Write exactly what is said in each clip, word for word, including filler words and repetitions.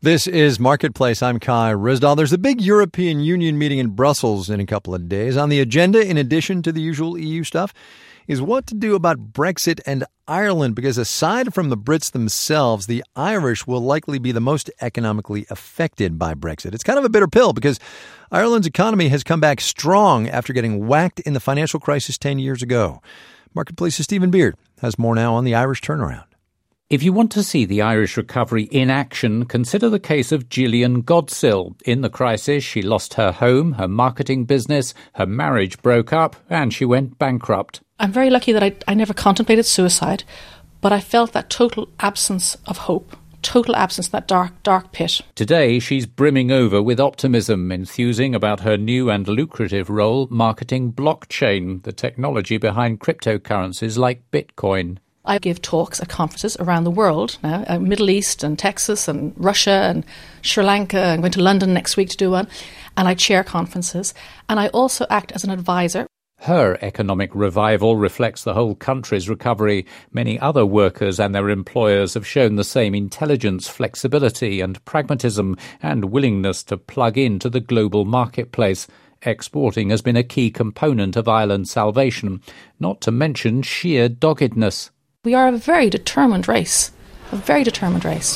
This is Marketplace. I'm Kai Risdall. There's a big European Union meeting in Brussels in a couple of days. On the agenda, in addition to the usual E U stuff, is what to do about Brexit and Ireland, because aside from the Brits themselves, the Irish will likely be the most economically affected by Brexit. It's kind of a bitter pill because Ireland's economy has come back strong after getting whacked in the financial crisis ten years ago. Marketplace's Stephen Beard has more now on the Irish turnaround. If you want to see the Irish recovery in action, consider the case of Gillian Godsill. In the crisis, she lost her home, her marketing business, her marriage broke up, and she went bankrupt. I'm very lucky that I, I never contemplated suicide, but I felt that total absence of hope, total absence, that dark, dark pit. Today, she's brimming over with optimism, enthusing about her new and lucrative role marketing blockchain, the technology behind cryptocurrencies like Bitcoin. I give talks at conferences around the world now, uh, Middle East and Texas and Russia and Sri Lanka. I'm going to London next week to do one. And I chair conferences. And I also act as an advisor. Her economic revival reflects the whole country's recovery. Many other workers and their employers have shown the same intelligence, flexibility and pragmatism and willingness to plug into the global marketplace. Exporting has been a key component of Ireland's salvation, not to mention sheer doggedness. We are a very determined race, a very determined race.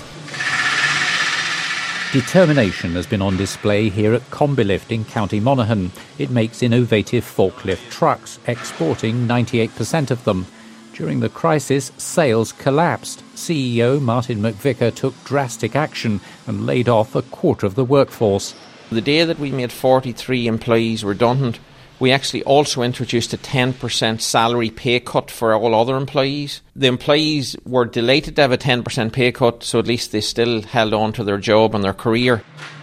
Determination has been on display here at Combilift in County Monaghan. It makes innovative forklift trucks, exporting ninety-eight percent of them. During the crisis, sales collapsed. C E O Martin McVicar took drastic action and laid off a quarter of the workforce. The day that we made forty-three employees redundant, we actually also introduced a ten percent salary pay cut for all other employees. The employees were delighted to have a ten percent pay cut, so at least they still held on to their job and their career.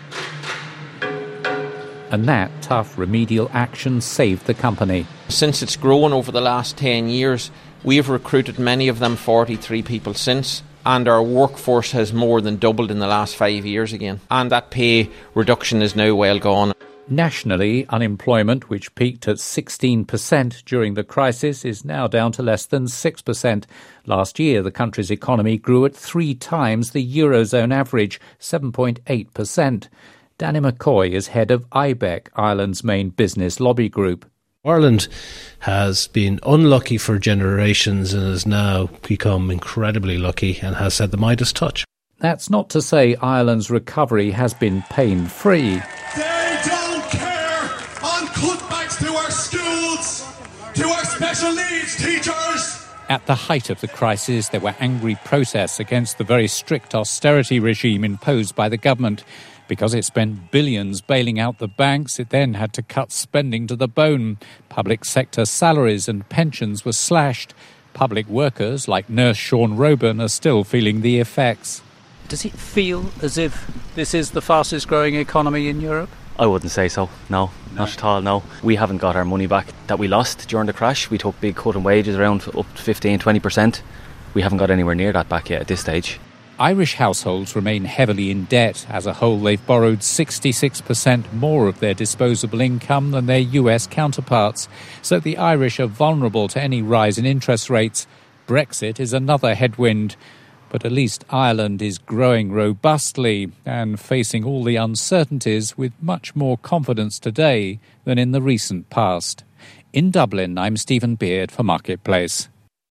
And that tough remedial action saved the company. Since it's grown over the last ten years, we have recruited many of them forty-three people since, and our workforce has more than doubled in the last five years again. And that pay reduction is now well gone. Nationally, unemployment, which peaked at sixteen percent during the crisis, is now down to less than six percent. Last year, the country's economy grew at three times the Eurozone average, seven point eight percent. Danny McCoy is head of I B E C, Ireland's main business lobby group. Ireland has been unlucky for generations and has now become incredibly lucky and has had the Midas touch. That's not to say Ireland's recovery has been pain-free. They don't care on cutbacks to our schools, to our special needs teachers. At the height of the crisis, there were angry protests against the very strict austerity regime imposed by the government. Because it spent billions bailing out the banks, it then had to cut spending to the bone. Public sector salaries and pensions were slashed. Public workers, like nurse Sean Roban, are still feeling the effects. Does it feel as if this is the fastest growing economy in Europe? I wouldn't say so, no, no, not at all, no. We haven't got our money back that we lost during the crash. We took big cut in wages, around up to fifteen, twenty percent. We haven't got anywhere near that back yet at this stage. Irish households remain heavily in debt. As a whole, they've borrowed sixty-six percent more of their disposable income than their U S counterparts. So the Irish are vulnerable to any rise in interest rates. Brexit is another headwind. But at least Ireland is growing robustly and facing all the uncertainties with much more confidence today than in the recent past. In Dublin, I'm Stephen Beard for Marketplace.